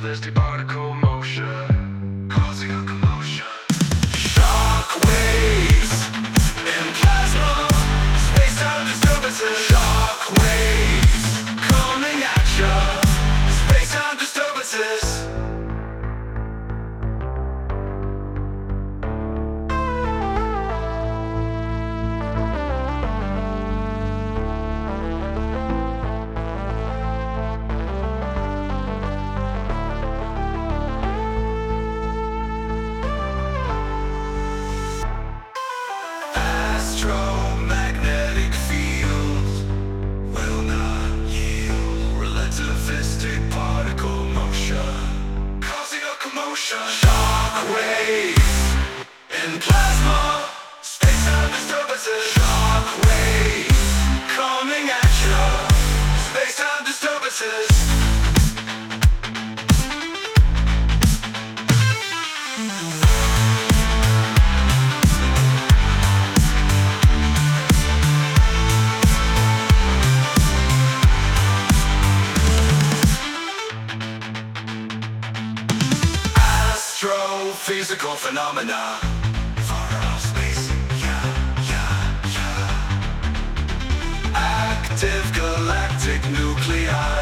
relativistic particle motion, causing a commotion. Shock waves in plasma, space-time disturbances. Shock waves coming at ya, space-time disturbances. Astromagnetic field will not yield. Relativistic particle motion, causing a commotion. Shock waves in plasma, space-time disturbances. Shock waves coming at you, space-time disturbances. Astrophysical phenomena, far off space, yeah. Active galactic nuclei.